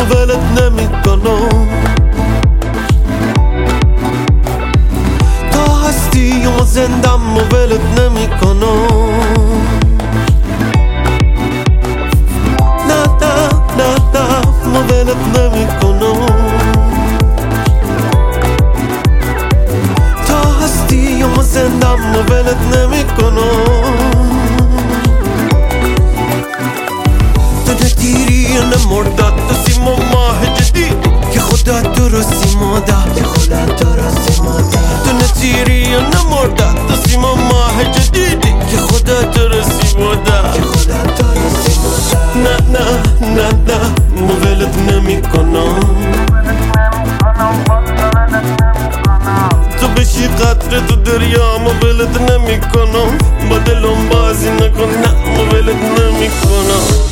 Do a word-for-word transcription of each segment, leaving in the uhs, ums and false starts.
ولت نمی کنم تا هستی و زندم و ولت نمی کنم نه نه نه نه و ولت نمی کنم تا هستی و زندم و ولت نمی کنم تیری نمردد تو سیم و ماه جدید که خدا درستی ماده که خدا درستی ماده تو نتیری نمردد تو سیم و ماه جدیدی که خدا درستی ماده که خدا درستی ماده نه نه نه نه مولت نمی کنم تو بشی قطره تو دریا مولت نمی کنم با دلم بازی نکن نه مولت نمی کنم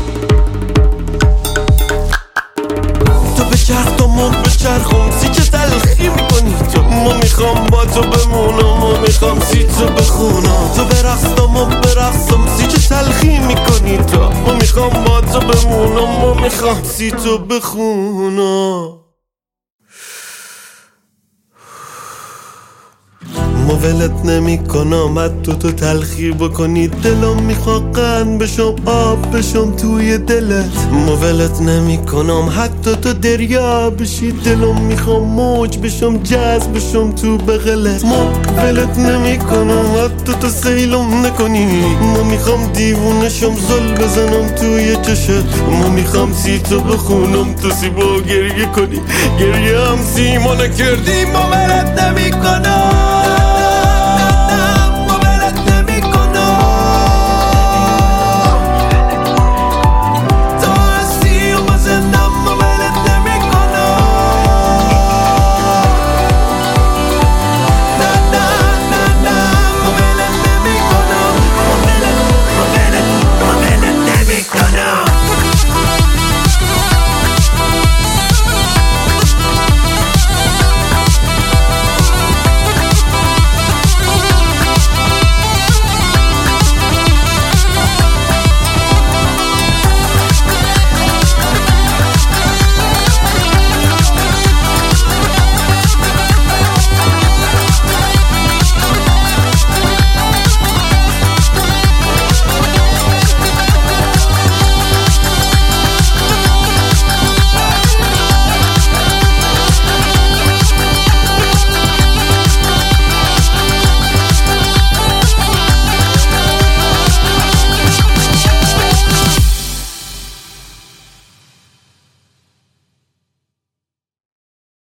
بچرخ تو مو بچرخم سی چه تلخی میکنی تو ما میخوام با تو بمونم ما میخوام سی تو بخونم تو برقصم و برقصم سی چه تلخی میکنی تو ما میخوام با تو بمونم ما میخوام سی تو بخونم ولت نمی کنم حتی تو تلخی بکنی دلم میخواد قند بشم آب بشم توی دلت ولت نمی کنم حتی تو دریا بشی دلم میخوام موج بشم جذب بشم تو بغلت ولت نمی کنم حتی تو سیلم نکنی ما میخوام دیوونه شم زل بزنم توی چشت ما میخوام سی تو بخونم تو سی با گریه کنی گریه هم سی ما نکردی ما ولت نمی کنم